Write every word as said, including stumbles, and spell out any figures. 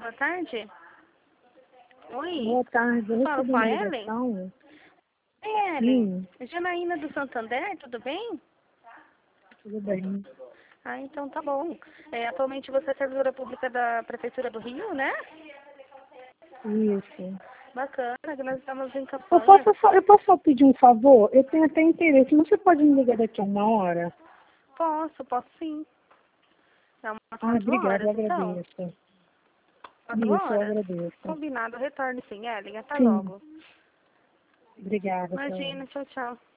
Boa tarde. Oi. Boa tarde, eu Fala recebi com a uma Ellen? ligação. Oi, Ellen. Sim, Janaína do Santander, tudo bem? tudo bem. Ah, então tá bom. É, atualmente você é servidora pública da Prefeitura do Rio, né? Isso. Bacana, que nós estamos em Eu campanha. posso, só, eu posso só pedir um favor? Eu tenho até interesse, mas você pode me ligar daqui a uma hora? Posso, posso sim. É umas Ah, quatro obrigada, eu horas, então. agradeço. Quatro Isso, eu horas? agradeço. Combinado, retorne sim, Ellen. Até Sim, logo. obrigada, até logo. Imagina, tchau, tchau.